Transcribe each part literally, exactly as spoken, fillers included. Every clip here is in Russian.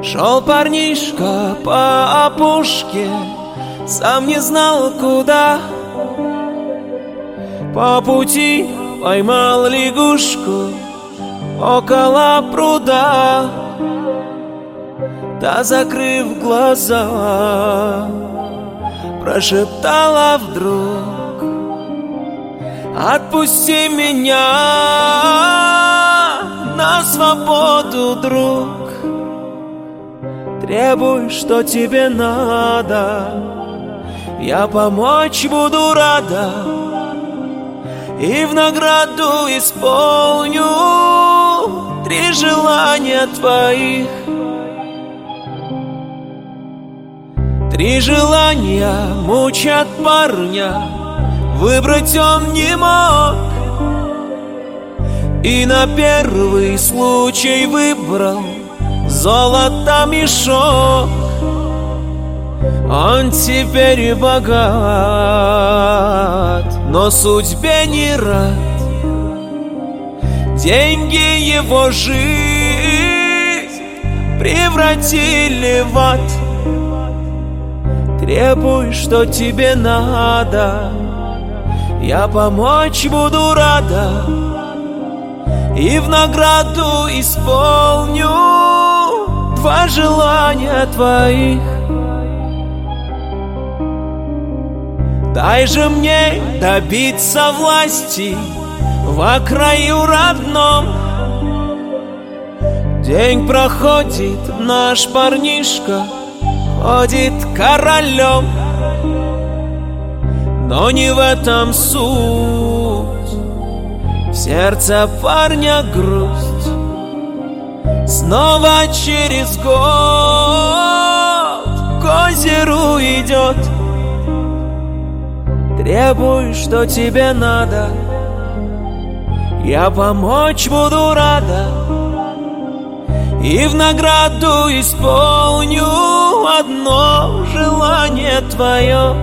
Шел парнишка по опушке, сам не знал куда. По пути поймал лягушку около пруда. Та, закрыв глаза, прошептала вдруг: отпусти меня на свободу, друг. Требуй, что тебе надо, я помочь буду рада, и в награду исполню три желания твоих. Три желания мучат парня, выбрать он не мог, и на первый случай выбрал золото мешок. Он теперь богат, но судьбе не рад. Деньги его жизнь превратили в ад. Требуй, что тебе надо, я помочь буду рада, и в награду исполню два желания твоих. Дай же мне добиться власти во краю родном. День проходит, наш парнишка ходит королем, но не в этом суть. В сердце парня грусть. Снова через год к озеру идет. Требуй, что тебе надо, я помочь буду рада, и в награду исполню одно желание твое.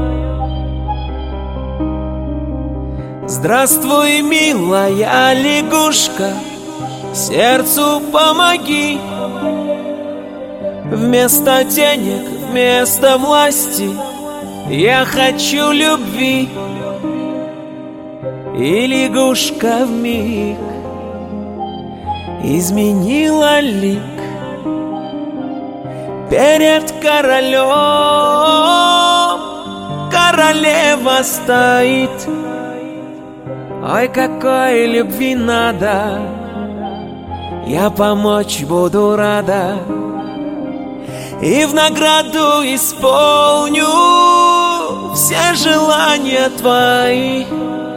Здравствуй, милая лягушка, сердцу помоги. Вместо денег, вместо власти я хочу любви. И лягушка вмиг изменила лик. Перед королем королева стоит. Ой, какой любви надо, я помочь буду рада, и в награду исполню все желания твои.